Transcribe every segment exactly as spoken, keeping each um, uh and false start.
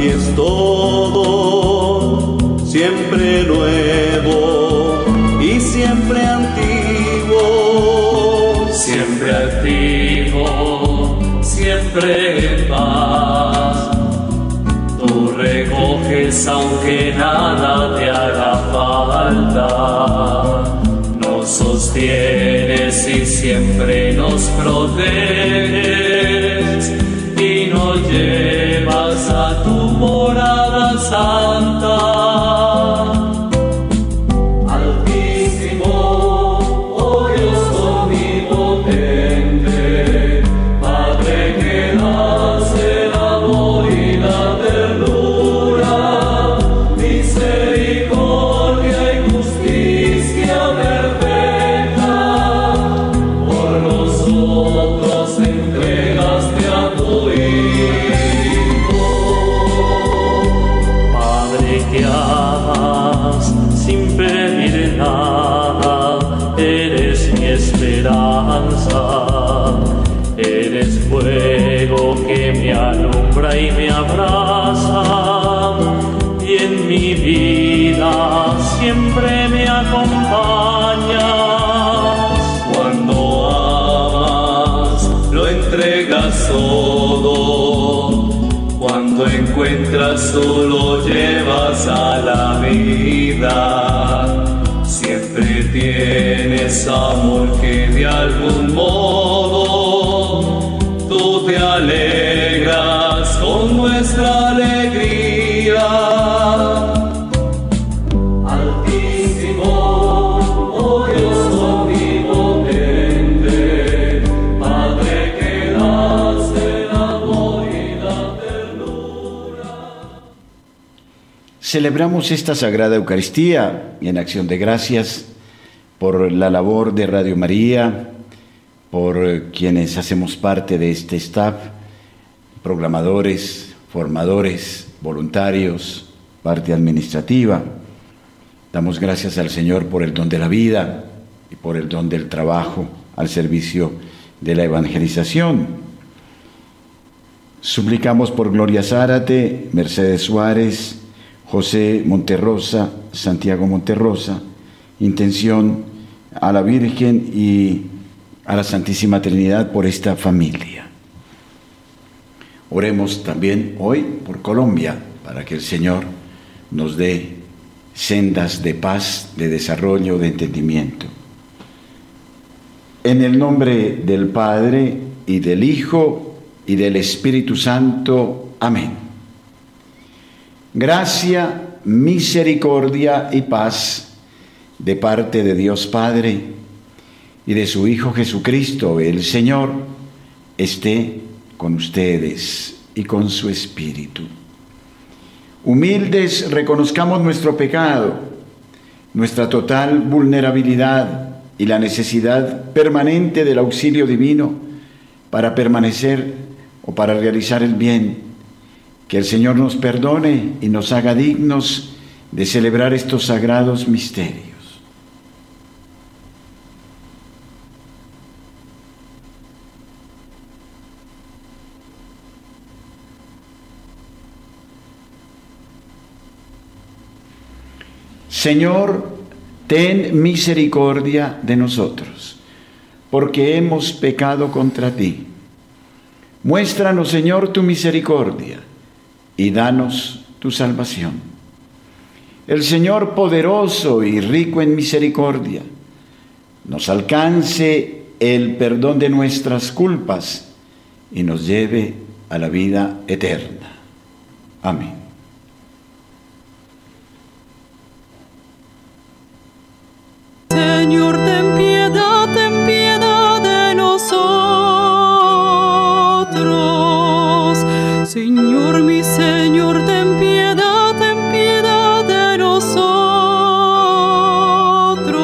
ti es todo, siempre nuevo y siempre antiguo, siempre activo, siempre en paz. Tú recoges aunque nada te haga falta, nos sostienes y siempre nos proteges y nos llevas a tu morada santa. Eres fuego que me alumbra y me abraza, y en mi vida siempre me acompañas. Cuando amas, lo entregas todo. Cuando encuentras, tú lo llevas a la vida. Siempre tienes amor que de algún modo tú te alegras con nuestra alegría. Altísimo, oh Dios omnipotente, Padre que das el amor y la ternura. Celebramos esta Sagrada Eucaristía en acción de gracias por la labor de Radio María, por quienes hacemos parte de este staff, programadores, formadores, voluntarios, parte administrativa. Damos gracias al Señor por el don de la vida y por el don del trabajo al servicio de la evangelización. Suplicamos por Gloria Zárate, Mercedes Suárez, José Monterrosa, Santiago Monterrosa, intención a la Virgen y a la Santísima Trinidad por esta familia. Oremos también hoy por Colombia, para que el Señor nos dé sendas de paz, de desarrollo, de entendimiento. En el nombre del Padre, y del Hijo, y del Espíritu Santo. Amén. Gracia, misericordia y paz de parte de Dios Padre y de su Hijo Jesucristo, el Señor, esté con ustedes y con su Espíritu. Humildes, reconozcamos nuestro pecado, nuestra total vulnerabilidad y la necesidad permanente del auxilio divino para permanecer o para realizar el bien. Que el Señor nos perdone y nos haga dignos de celebrar estos sagrados misterios. Señor, ten misericordia de nosotros, porque hemos pecado contra ti. Muéstranos, Señor, tu misericordia y danos tu salvación. El Señor, poderoso y rico en misericordia, nos alcance el perdón de nuestras culpas y nos lleve a la vida eterna. Amén. Señor, ten piedad, ten piedad de nosotros. Señor, mi Señor, ten piedad, ten piedad de nosotros.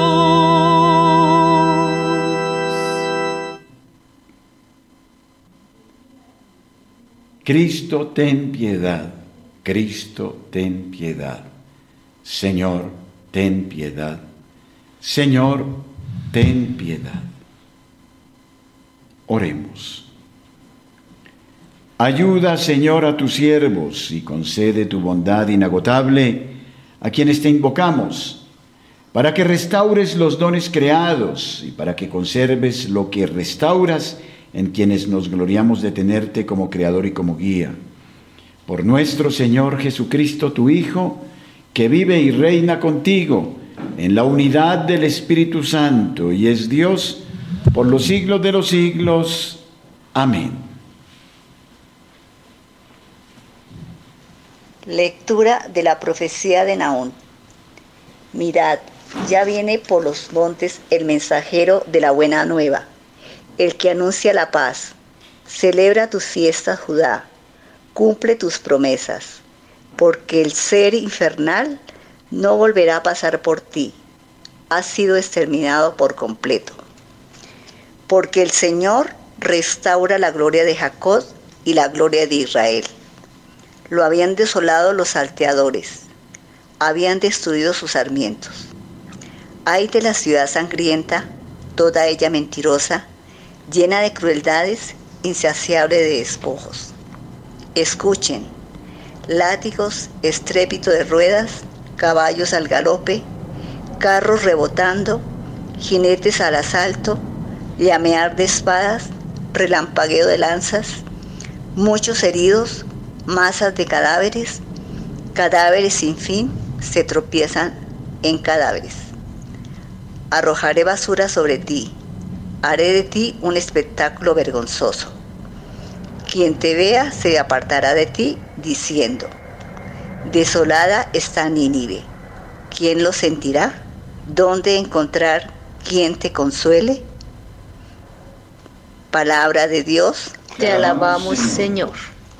Cristo, ten piedad. Cristo, ten piedad. Señor, ten piedad. Señor, ten piedad. Oremos. Ayuda, Señor, a tus siervos y concede tu bondad inagotable a quienes te invocamos, para que restaures los dones creados y para que conserves lo que restauras en quienes nos gloriamos de tenerte como Creador y como guía. Por nuestro Señor Jesucristo, tu Hijo, que vive y reina contigo en la unidad del Espíritu Santo y es Dios por los siglos de los siglos. Amén. Lectura de la profecía de Nahum. Mirad, ya viene por los montes el mensajero de la buena nueva, el que anuncia la paz. Celebra tus fiestas, Judá, cumple tus promesas, porque el ser infernal no volverá a pasar por ti, ha sido exterminado por completo. Porque el Señor restaura la gloria de Jacob y la gloria de Israel. Lo habían desolado los salteadores, habían destruido sus sarmientos. Ay de la ciudad sangrienta, toda ella mentirosa, llena de crueldades, insaciable de despojos. Escuchen, látigos, estrépito de ruedas, caballos al galope, carros rebotando, jinetes al asalto, llamear de espadas, relampagueo de lanzas, muchos heridos, masas de cadáveres, cadáveres sin fin se tropiezan en cadáveres. Arrojaré basura sobre ti, haré de ti un espectáculo vergonzoso. Quien te vea se apartará de ti diciendo, desolada está Nínive. ¿Quién lo sentirá? ¿Dónde encontrar quien te consuele? Palabra de Dios. Te alabamos, Señor.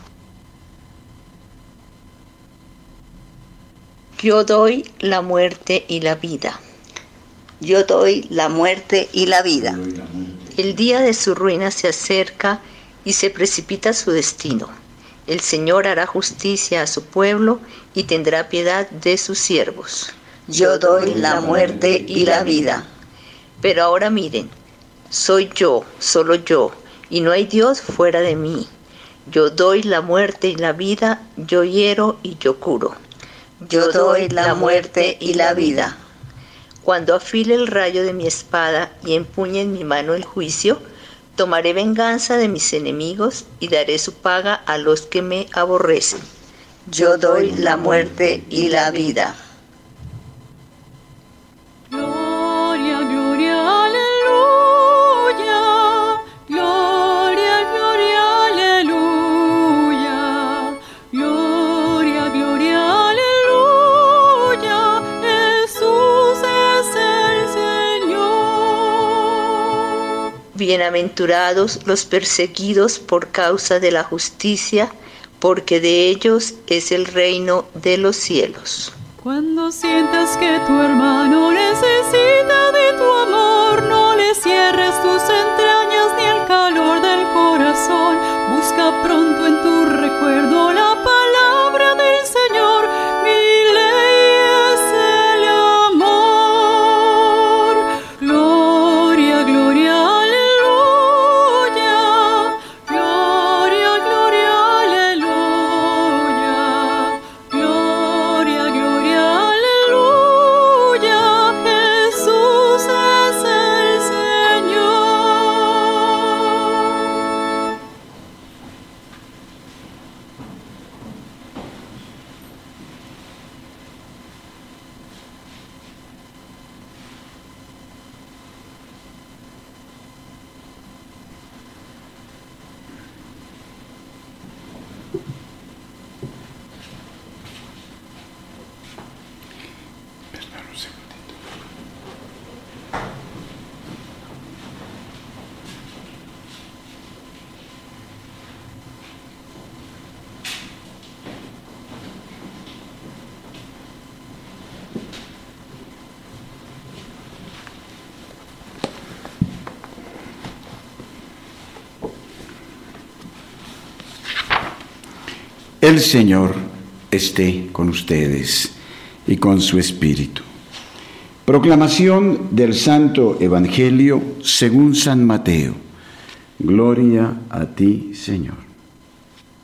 Yo doy la muerte y la vida. Yo doy la muerte y la vida. El día de su ruina se acerca y se precipita su destino. El Señor hará justicia a su pueblo y tendrá piedad de sus siervos. Yo doy la muerte y la vida. Pero ahora miren, soy yo, solo yo, y no hay Dios fuera de mí. Yo doy la muerte y la vida, yo hiero y yo curo. Yo doy la muerte y la vida. Cuando afile el rayo de mi espada y empuñe en mi mano el juicio, tomaré venganza de mis enemigos y daré su paga a los que me aborrecen. Yo doy la muerte y la vida. Gloria, gloria, aleluya. Gloria, gloria, aleluya. Gloria, gloria, aleluya. Jesús es el Señor. Bienaventurados los perseguidos por causa de la justicia, porque de ellos es el reino de los cielos. Cuando sientas que tu hermano necesita de tu amor, no le cierres tus entrañas ni el calor del corazón. Busca pronto en tu recuerdo la palabra del Señor. Mi ley es el amor. Gloria, gloria, aleluya. Gloria, gloria, aleluya. Gloria, gloria, aleluya. Jesús es el Señor. El Señor esté con ustedes y con su espíritu. Proclamación del Santo Evangelio según San Mateo. Gloria a ti, Señor.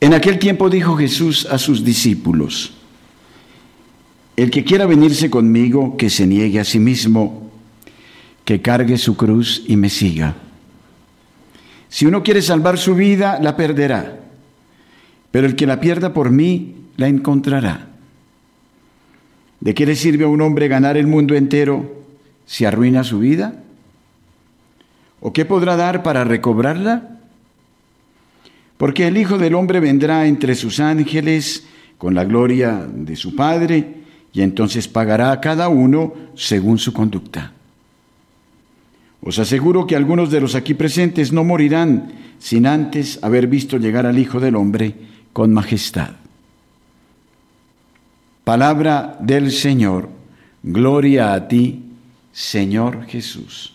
En aquel tiempo dijo Jesús a sus discípulos: el que quiera venirse conmigo, que se niegue a sí mismo, que cargue su cruz y me siga. Si uno quiere salvar su vida, la perderá, pero el que la pierda por mí, la encontrará. ¿De qué le sirve a un hombre ganar el mundo entero si arruina su vida? ¿O qué podrá dar para recobrarla? Porque el Hijo del Hombre vendrá entre sus ángeles con la gloria de su Padre, y entonces pagará a cada uno según su conducta. Os aseguro que algunos de los aquí presentes no morirán sin antes haber visto llegar al Hijo del Hombre con majestad. Palabra del Señor. Gloria a ti, Señor Jesús.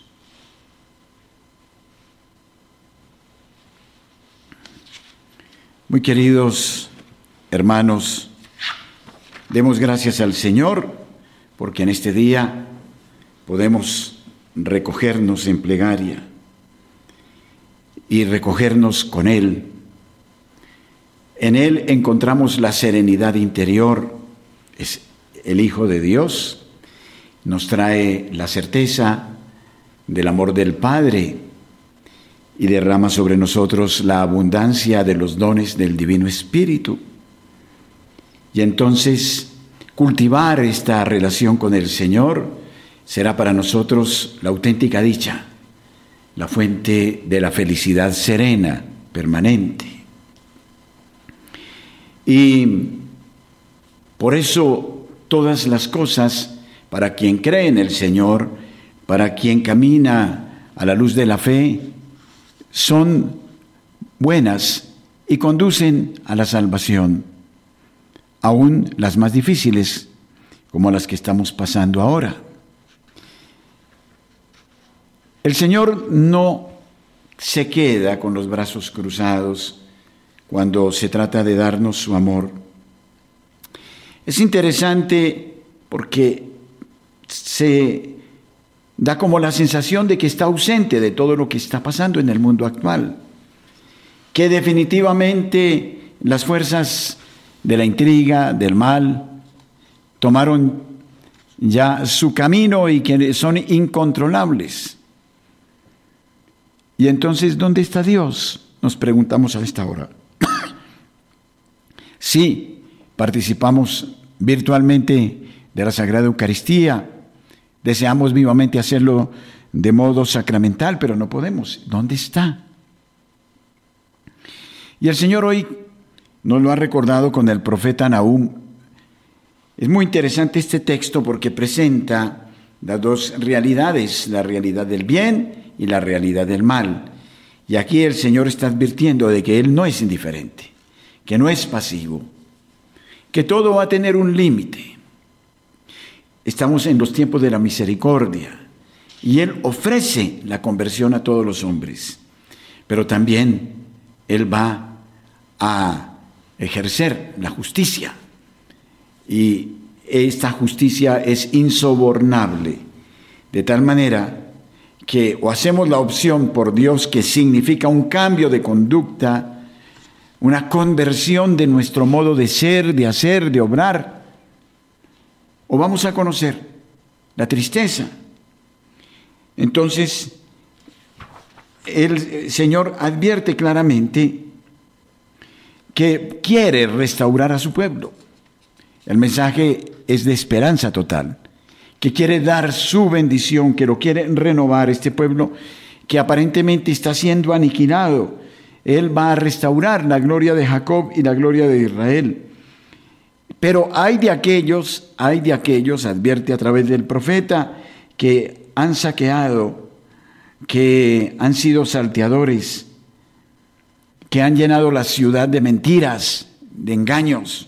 Muy queridos hermanos, demos gracias al Señor porque en este día podemos recogernos en plegaria y recogernos con Él. En Él encontramos la serenidad interior. Es el Hijo de Dios, nos trae la certeza del amor del Padre y derrama sobre nosotros la abundancia de los dones del Divino Espíritu. Y entonces cultivar esta relación con el Señor será para nosotros la auténtica dicha, la fuente de la felicidad serena, permanente. Y por eso todas las cosas, para quien cree en el Señor, para quien camina a la luz de la fe, son buenas y conducen a la salvación, aún las más difíciles, como las que estamos pasando ahora. El Señor no se queda con los brazos cruzados cuando se trata de darnos su amor. Es interesante porque se da como la sensación de que está ausente de todo lo que está pasando en el mundo actual, que definitivamente las fuerzas de la intriga, del mal, tomaron ya su camino y que son incontrolables. Y entonces, ¿dónde está Dios? Nos preguntamos a esta hora. Sí, participamos virtualmente de la Sagrada Eucaristía, deseamos vivamente hacerlo de modo sacramental, pero no podemos. ¿Dónde está? Y el Señor hoy nos lo ha recordado con el profeta Nahum. Es muy interesante este texto porque presenta las dos realidades, la realidad del bien y la realidad del mal. Y aquí el Señor está advirtiendo de que Él no es indiferente, que no es pasivo, que todo va a tener un límite. Estamos en los tiempos de la misericordia y Él ofrece la conversión a todos los hombres, pero también Él va a ejercer la justicia y esta justicia es insobornable, de tal manera que o hacemos la opción por Dios, que significa un cambio de conducta, una conversión de nuestro modo de ser, de hacer, de obrar, o vamos a conocer la tristeza. Entonces, el Señor advierte claramente que quiere restaurar a su pueblo. El mensaje es de esperanza total, que quiere dar su bendición, que lo quiere renovar este pueblo que aparentemente está siendo aniquilado. Él va a restaurar la gloria de Jacob y la gloria de Israel. Pero hay de aquellos, hay de aquellos, advierte a través del profeta, que han saqueado, que han sido salteadores, que han llenado la ciudad de mentiras, de engaños.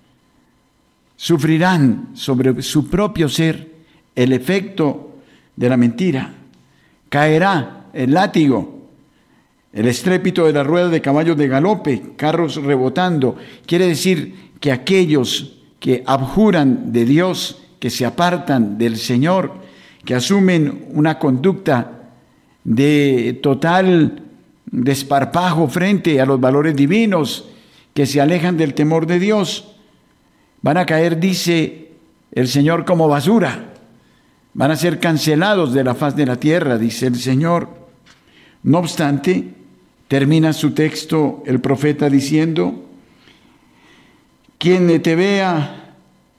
Sufrirán sobre su propio ser el efecto de la mentira. Caerá el látigo, el estrépito de la rueda de caballos de galope, carros rebotando. Quiere decir que aquellos que abjuran de Dios, que se apartan del Señor, que asumen una conducta de total desparpajo frente a los valores divinos, que que se alejan del temor de Dios. Van a caer, dice el Señor, como basura. Van a ser cancelados de la faz de la tierra, dice el Señor. No obstante, termina su texto el profeta diciendo: quien te vea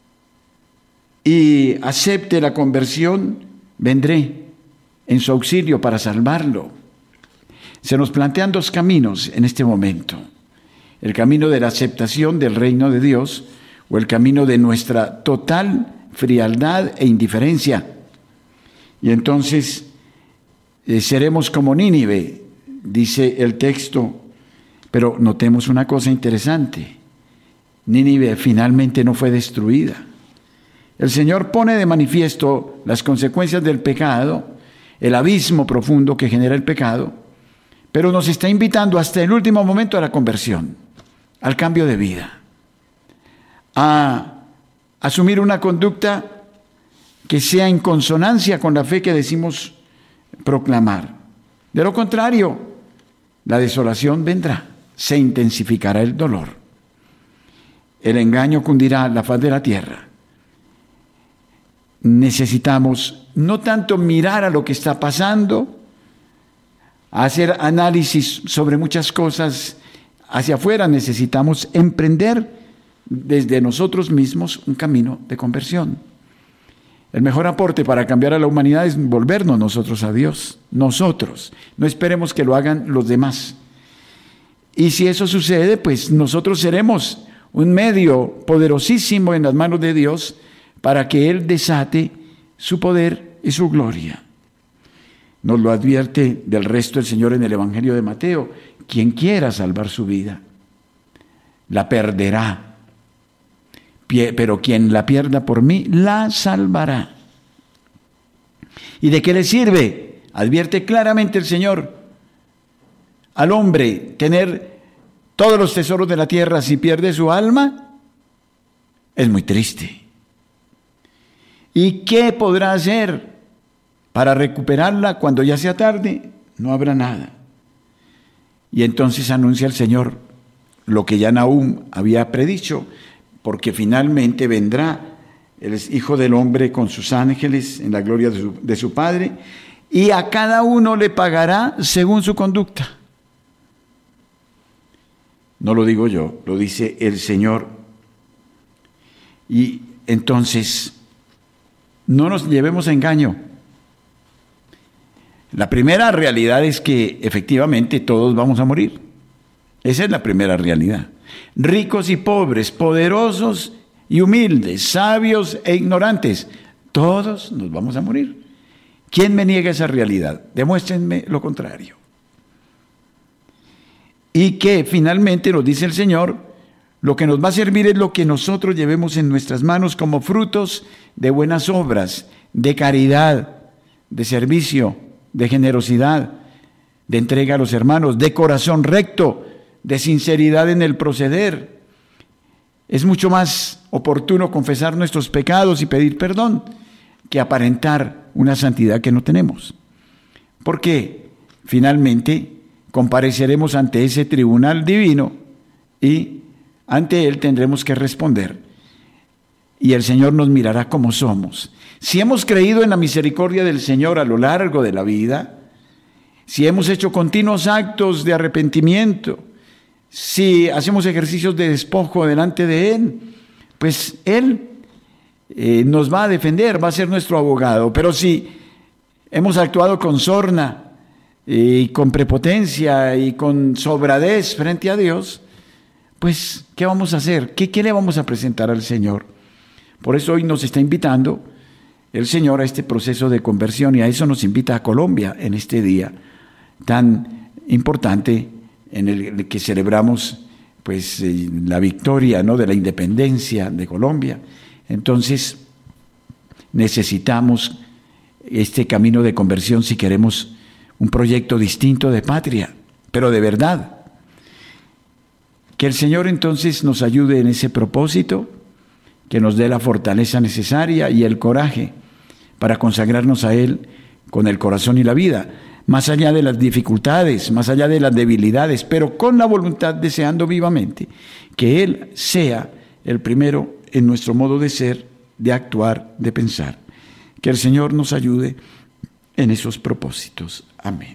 y acepte la conversión, vendré en su auxilio para salvarlo. Se nos plantean dos caminos en este momento: el camino de la aceptación del reino de Dios o el camino de nuestra total frialdad e indiferencia. Y entonces eh, seremos como Nínive, dice el texto. Pero notemos una cosa interesante: Nínive finalmente no fue destruida. El Señor pone de manifiesto las consecuencias del pecado, el abismo profundo que genera el pecado, pero nos está invitando hasta el último momento a la conversión, al cambio de vida, a asumir una conducta que sea en consonancia con la fe que decimos proclamar. De lo contrario, la desolación vendrá, se intensificará el dolor, el engaño cundirá la faz de la tierra. Necesitamos no tanto mirar a lo que está pasando, hacer análisis sobre muchas cosas hacia afuera. Necesitamos emprender desde nosotros mismos un camino de conversión. El mejor aporte para cambiar a la humanidad es volvernos nosotros a Dios, nosotros. No esperemos que lo hagan los demás. Y si eso sucede, pues nosotros seremos un medio poderosísimo en las manos de Dios para que Él desate su poder y su gloria. Nos lo advierte del resto el Señor en el Evangelio de Mateo: quien quiera salvar su vida, la perderá, pero quien la pierda por mí, la salvará. ¿Y de qué le sirve? Advierte claramente el Señor al hombre tener todos los tesoros de la tierra si pierde su alma. Es muy triste. ¿Y qué podrá hacer para recuperarla cuando ya sea tarde? No habrá nada. Y entonces anuncia el Señor lo que ya Nahum había predicho, porque finalmente vendrá el Hijo del Hombre con sus ángeles en la gloria de su, de su Padre, y a cada uno le pagará según su conducta. No lo digo yo, lo dice el Señor. Y entonces, no nos llevemos a engaño. La primera realidad es que efectivamente todos vamos a morir. Esa es la primera realidad. Ricos y pobres, poderosos y humildes, sabios e ignorantes, todos nos vamos a morir. ¿Quién me niega esa realidad? Demuéstrenme lo contrario. Y que finalmente nos dice el Señor, lo que nos va a servir es lo que nosotros llevemos en nuestras manos como frutos de buenas obras, de caridad, de servicio, de generosidad, de entrega a los hermanos, de corazón recto, de sinceridad en el proceder. Es mucho más oportuno confesar nuestros pecados y pedir perdón que aparentar una santidad que no tenemos. Porque finalmente compareceremos ante ese tribunal divino y ante él tendremos que responder. Y el Señor nos mirará como somos. Si hemos creído en la misericordia del Señor a lo largo de la vida, si hemos hecho continuos actos de arrepentimiento, si hacemos ejercicios de despojo delante de Él, pues Él eh, nos va a defender, va a ser nuestro abogado. Pero si hemos actuado con sorna y con prepotencia y con sobradez frente a Dios, pues ¿qué vamos a hacer? ¿Qué, qué le vamos a presentar al Señor? Por eso hoy nos está invitando el Señor a este proceso de conversión, y a eso nos invita a Colombia en este día tan importante en el que celebramos pues eh, la victoria, ¿no?, de la independencia de Colombia. Entonces necesitamos este camino de conversión si queremos un proyecto distinto de patria, pero de verdad. Que el Señor entonces nos ayude en ese propósito, que nos dé la fortaleza necesaria y el coraje para consagrarnos a Él con el corazón y la vida. más allá de las dificultades, más allá de las debilidades, pero con la voluntad, deseando vivamente que Él sea el primero en nuestro modo de ser, de actuar, de pensar. Que el Señor nos ayude en esos propósitos. Amén.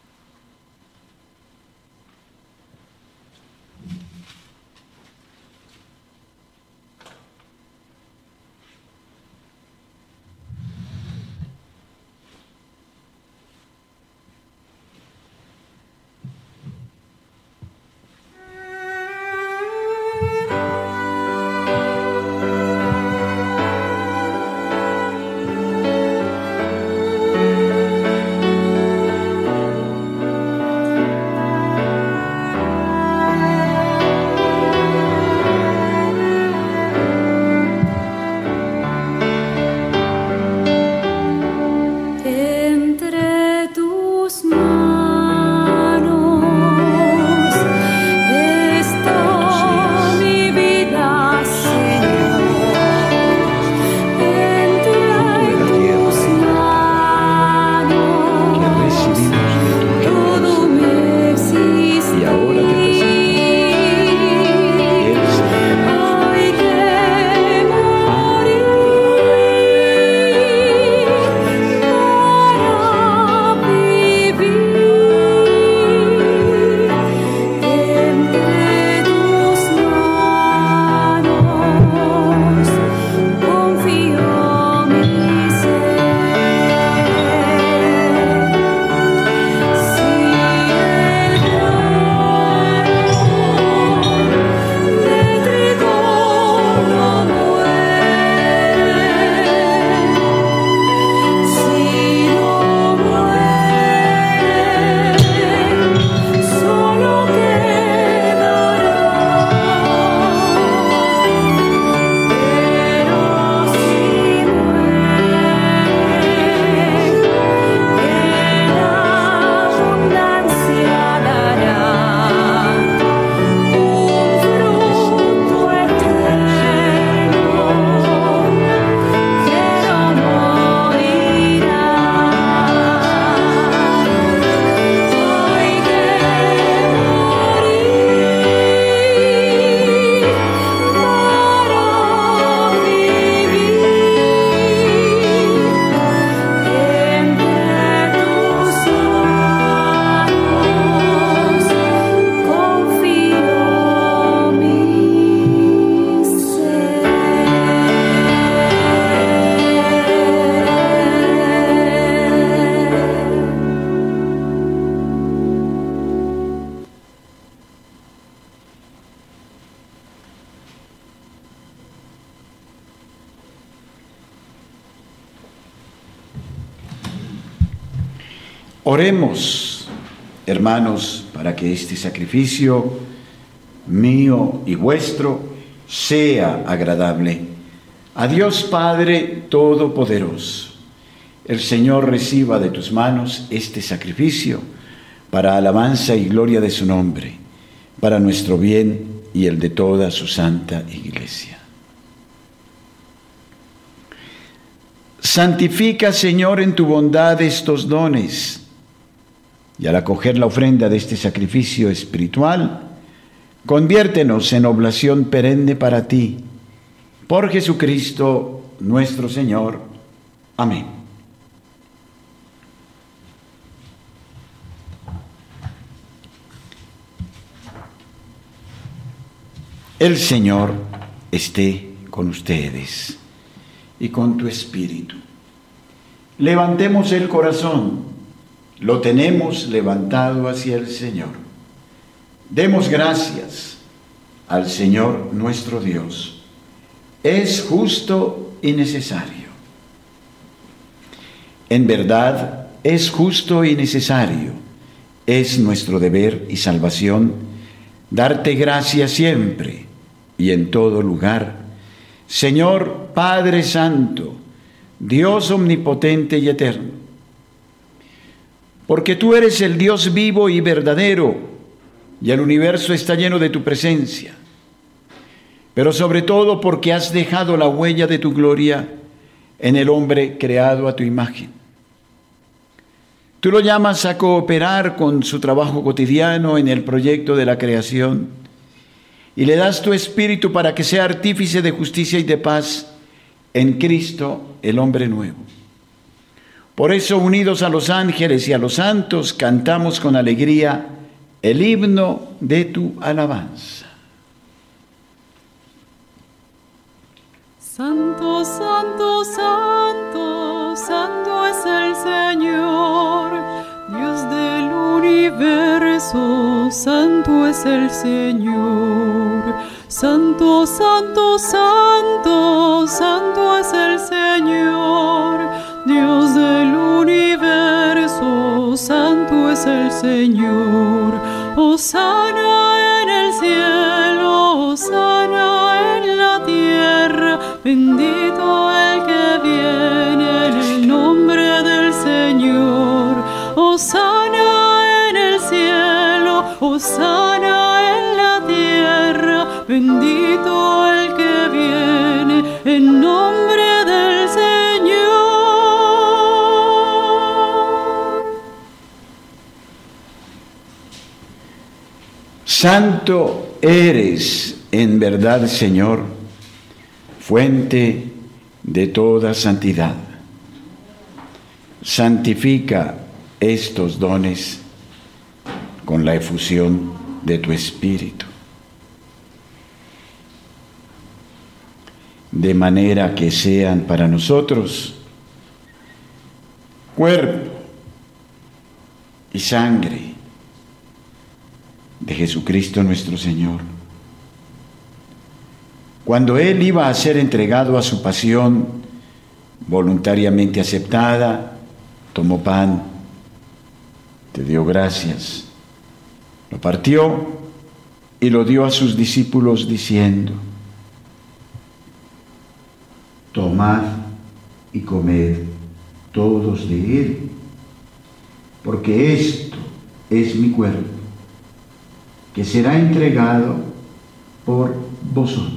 Oremos, hermanos, para que este sacrificio mío y vuestro sea agradable a Dios Padre Todopoderoso. El Señor reciba de tus manos este sacrificio para alabanza y gloria de su nombre, para nuestro bien y el de toda su santa Iglesia. Santifica, Señor, en tu bondad estos dones, y al acoger la ofrenda de este sacrificio espiritual, conviértenos en oblación perenne para ti, por Jesucristo nuestro Señor. Amén. El Señor esté con ustedes y con tu espíritu. Levantemos el corazón. Lo tenemos levantado hacia el Señor. Demos gracias al Señor nuestro Dios. Es justo y necesario. En verdad, es justo y necesario. Es nuestro deber y salvación darte gracias siempre y en todo lugar. Señor Padre Santo, Dios omnipotente y eterno, porque tú eres el Dios vivo y verdadero, y el universo está lleno de tu presencia, pero sobre todo porque has dejado la huella de tu gloria en el hombre creado a tu imagen. Tú lo llamas a cooperar con su trabajo cotidiano en el proyecto de la creación y le das tu espíritu para que sea artífice de justicia y de paz en Cristo, el hombre nuevo. Por eso, unidos a los ángeles y a los santos, cantamos con alegría el himno de tu alabanza. Santo, santo, santo, santo es el Señor, Dios del universo, santo es el Señor. Santo, santo, santo, santo es el Señor, Dios del universo, santo es el Señor. Hosana en el cielo, hosana en la tierra, bendito el que viene en el nombre del Señor. Hosana en el cielo, hosana en la tierra, bendito el que viene en nombre del Señor. Santo eres en verdad, Señor, fuente de toda santidad. Santifica estos dones con la efusión de tu Espíritu, de manera que sean para nosotros cuerpo y sangre de Jesucristo nuestro Señor. Cuando Él iba a ser entregado a su pasión voluntariamente aceptada, tomó pan, te dio gracias, lo partió y lo dio a sus discípulos diciendo: tomad y comed todos de él, porque esto es mi cuerpo, que será entregado por vosotros.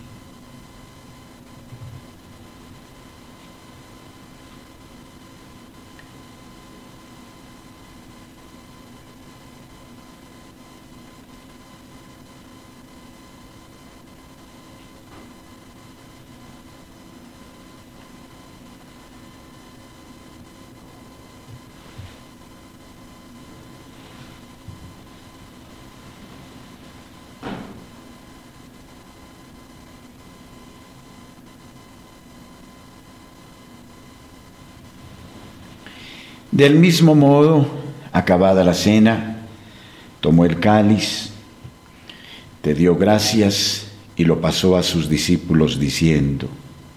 Del mismo modo, acabada la cena, tomó el cáliz, te dio gracias y lo pasó a sus discípulos diciendo: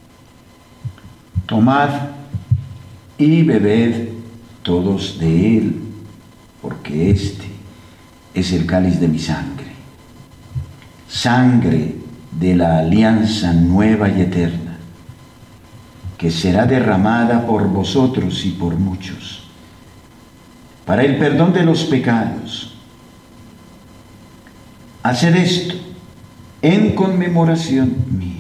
tomad y bebed todos de él, porque este es el cáliz de mi sangre, sangre de la alianza nueva y eterna, que será derramada por vosotros y por muchos, para el perdón de los pecados. Haced esto en conmemoración mía.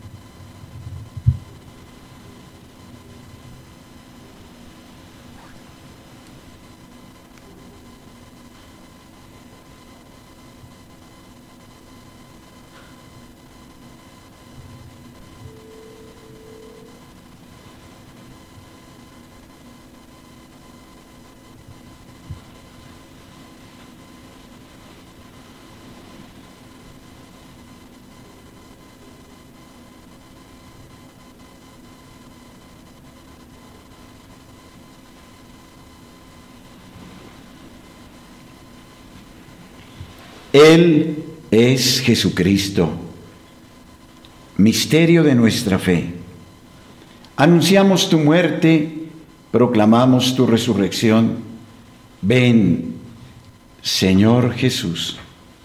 Él es Jesucristo, misterio de nuestra fe. Anunciamos tu muerte, proclamamos tu resurrección. Ven, Señor Jesús.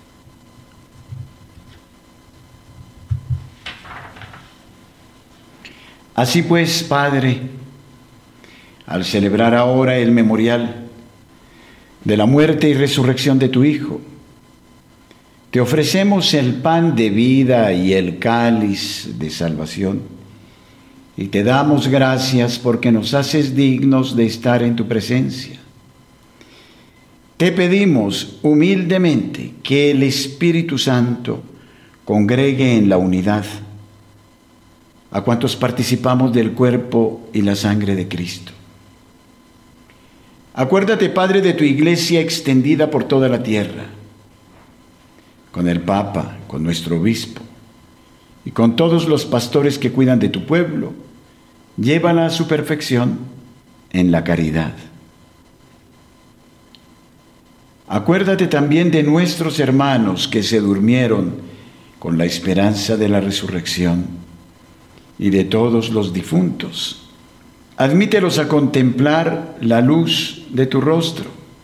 Así pues, Padre, al celebrar ahora el memorial de la muerte y resurrección de tu Hijo, te ofrecemos el pan de vida y el cáliz de salvación, y te damos gracias porque nos haces dignos de estar en tu presencia. te pedimos humildemente que el Espíritu Santo congregue en la unidad a cuantos participamos del cuerpo y la sangre de Cristo. Acuérdate, Padre, de tu iglesia extendida por toda la tierra, con el Papa, con nuestro obispo y con todos los pastores que cuidan de tu pueblo. Llévala a su perfección en la caridad. Acuérdate también de nuestros hermanos que se durmieron con la esperanza de la resurrección y de todos los difuntos. Admítelos a contemplar la luz de tu rostro.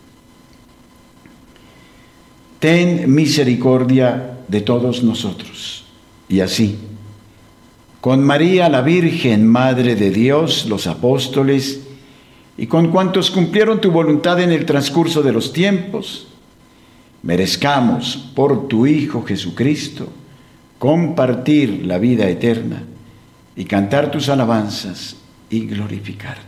Ten misericordia de todos nosotros. Y así, con María la Virgen, Madre de Dios, los apóstoles, y con cuantos cumplieron tu voluntad en el transcurso de los tiempos, merezcamos por tu Hijo Jesucristo compartir la vida eterna y cantar tus alabanzas y glorificarte.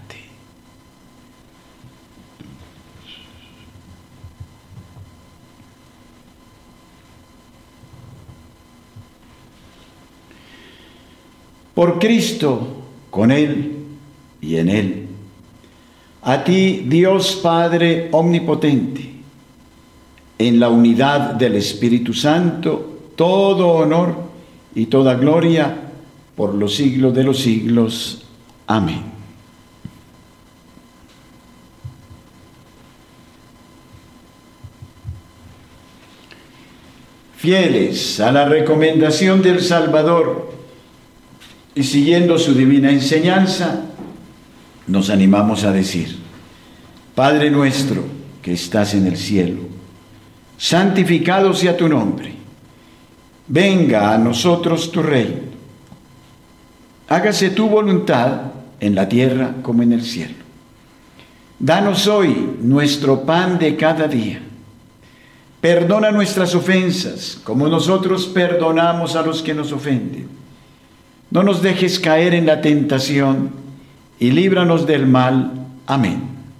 Por Cristo, con Él y en Él, a ti, Dios Padre omnipotente, en la unidad del Espíritu Santo, todo honor y toda gloria por los siglos de los siglos. Amén. Fieles a la recomendación del Salvador y siguiendo su divina enseñanza, nos animamos a decir: Padre nuestro que estás en el cielo, santificado sea tu nombre. Venga a nosotros tu reino. Hágase tu voluntad en la tierra como en el cielo. Danos hoy nuestro pan de cada día. Perdona nuestras ofensas, como nosotros perdonamos a los que nos ofenden. No nos dejes caer en la tentación y líbranos del mal. Amén.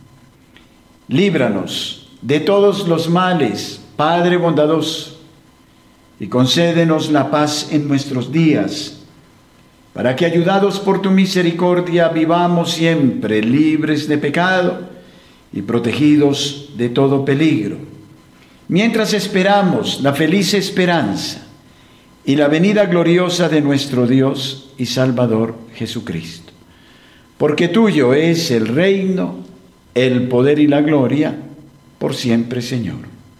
Líbranos de todos los males, Padre bondadoso, y concédenos la paz en nuestros días, para que, ayudados por tu misericordia, vivamos siempre libres de pecado y protegidos de todo peligro, mientras esperamos la feliz esperanza y la venida gloriosa de nuestro Dios y Salvador Jesucristo. Porque tuyo es el reino, el poder y la gloria, por siempre, Señor.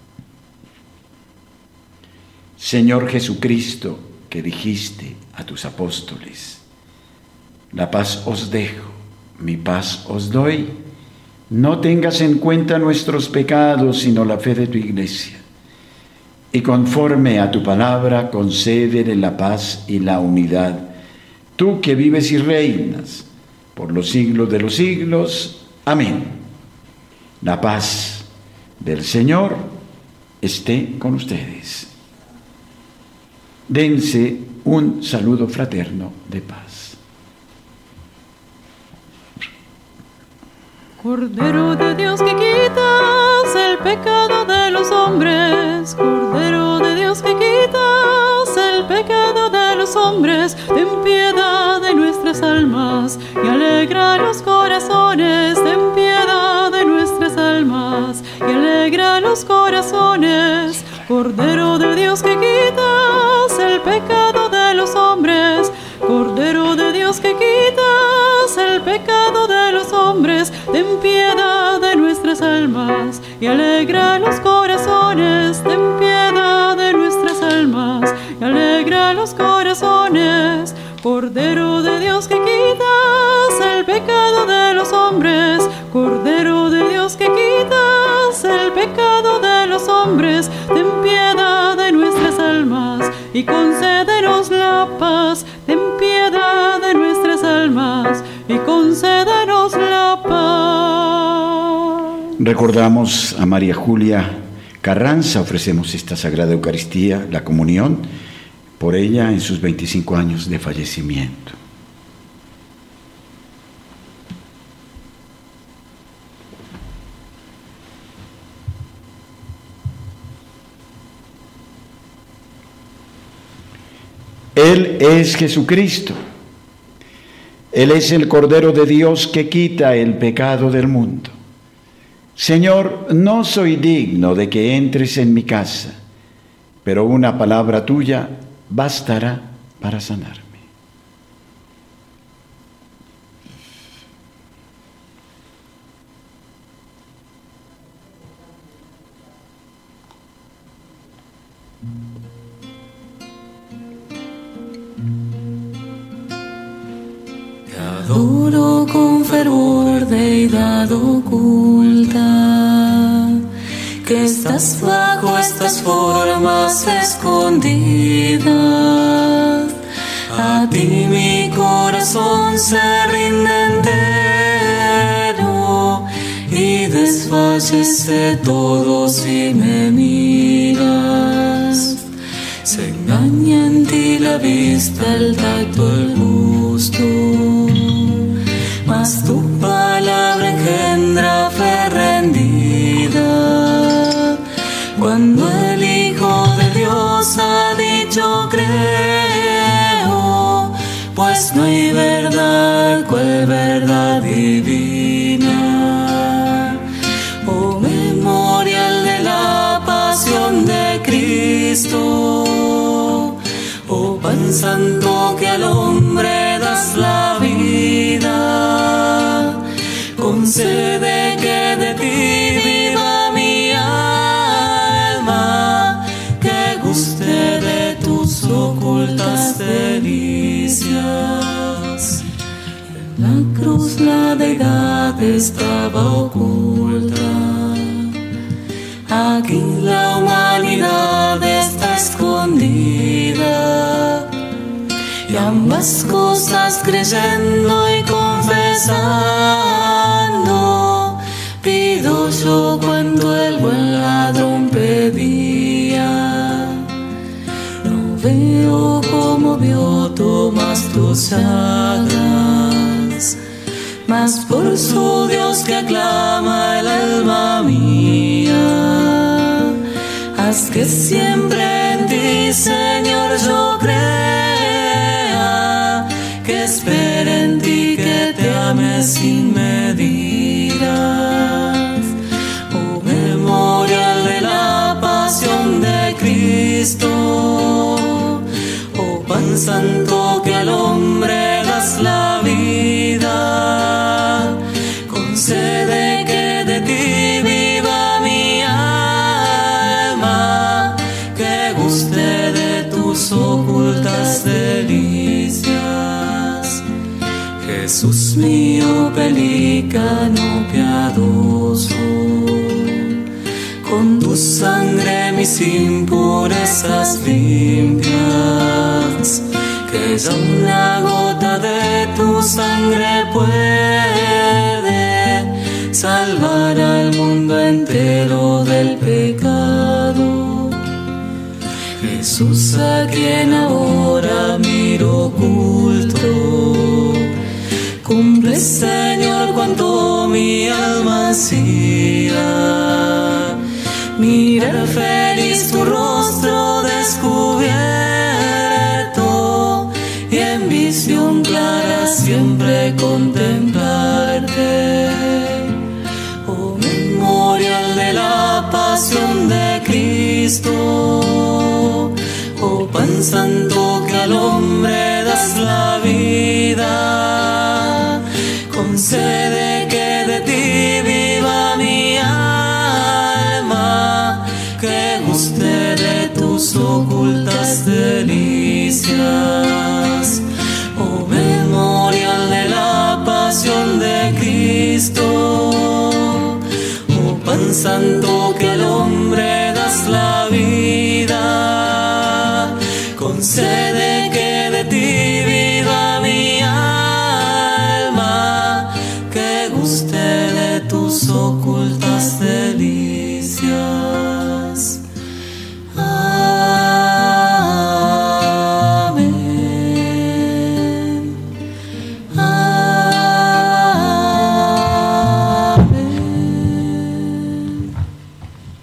Señor Jesucristo, que dijiste a tus apóstoles: la paz os dejo, mi paz os doy, no tengas en cuenta nuestros pecados, sino la fe de tu iglesia. Y conforme a tu palabra, concédele la paz y la unidad, tú que vives y reinas por los siglos de los siglos. Amén. La paz del Señor esté con ustedes. Dense un saludo fraterno de paz. Cordero de Dios que quitas el pecado de los hombres, Cordero de Dios que quitas el pecado de los hombres, ten piedad de nuestras almas y alegra los corazones, ten piedad de nuestras almas y alegra los corazones. Cordero de Dios que quitas el pecado de los hombres, Cordero de Dios que quitas el pecado de los hombres, ten piedad de nuestras almas y alegra los corazones, ten piedad de nuestras almas y alegra los corazones. Cordero de Dios que quitas el pecado de los hombres, Cordero de Dios que quitas el pecado de los hombres, ten piedad de nuestras almas y concédenos la paz, ten piedad de nuestras almas y concédenos la paz. Recordamos a María Julia Carranza, ofrecemos esta Sagrada Eucaristía, la comunión, por ella en sus veinticinco años de fallecimiento. Él es Jesucristo. Él es el Cordero de Dios que quita el pecado del mundo. Señor, no soy digno de que entres en mi casa, pero una palabra tuya bastará para sanarme. Adoro con fervor, deidad oculta, que estás bajo estas formas escondidas. A ti mi corazón se rinde entero y desfallece todo si me miras. Se engaña en ti la vista, el tacto, el gusto, mas tu palabra engendra fe rendida. Cuando el Hijo de Dios ha dicho creo, pues no hay verdad cual verdad divina. Oh memorial de la pasión de Cristo, oh pan santo que al hombre das la vida, concede que de ti viva mi alma, que guste de tus ocultas delicias. En la cruz la deidad estaba oculta, aquí la humanidad está escondida, y ambas cosas creyendo y confesando, pido yo cuanto el buen ladrón pedía. No veo como vio Tomás tus llagas, mas por su Dios que aclama el alma mía. Haz que siempre en ti, Señor, yo crea, que espere en ti, que te ame sin medidas. Oh memorial de la pasión de Cristo, oh pan santo que al hombre das la vida, concede que de ti viva mi alma, que guste de tus ocultas delicias. Jesús mío, pelícano piadoso, con tu sangre mis impurezas limpias, que ya una gota de tu sangre puede salvar al mundo entero del pecado. Jesús, a quien ahora miro oculto, cumple, Señor, cuanto mi alma ansía. Mirar feliz tu rostro descubierto y en visión clara siempre contemplarte. Oh memorial de la pasión de Cristo, oh pan santo que al hombre das la vida, concede que de ti viva mi alma, que guste de tus ocultas delicias. Oh memorial de la pasión de Cristo, oh pan santo que al hombre das la vida, concede que de ti viva mi alma, que guste de tus ocultas delicias. Amén. Amén.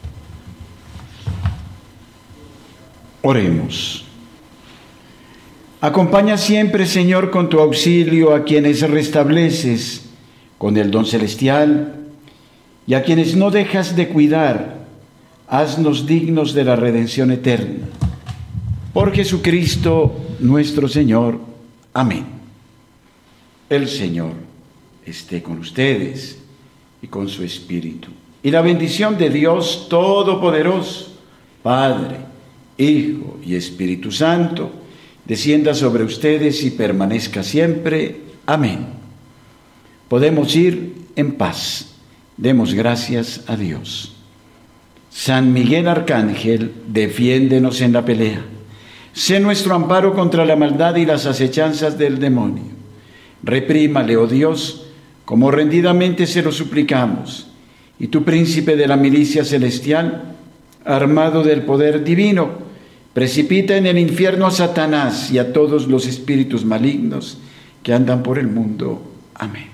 Oremos. Acompaña siempre, Señor, con tu auxilio a quienes restableces con el don celestial y a quienes no dejas de cuidar. Haznos dignos de la redención eterna. Por Jesucristo nuestro Señor. Amén. El Señor esté con ustedes y con su Espíritu. Y la bendición de Dios Todopoderoso, Padre, Hijo y Espíritu Santo, descienda sobre ustedes y permanezca siempre. Amén. Podemos ir en paz. Demos gracias a Dios. San Miguel Arcángel, defiéndenos en la pelea. Sé nuestro amparo contra la maldad y las acechanzas del demonio. Reprímale, oh Dios, como rendidamente se lo suplicamos. Y tú, príncipe de la milicia celestial, armado del poder divino, precipita en el infierno a Satanás y a todos los espíritus malignos que andan por el mundo. Amén.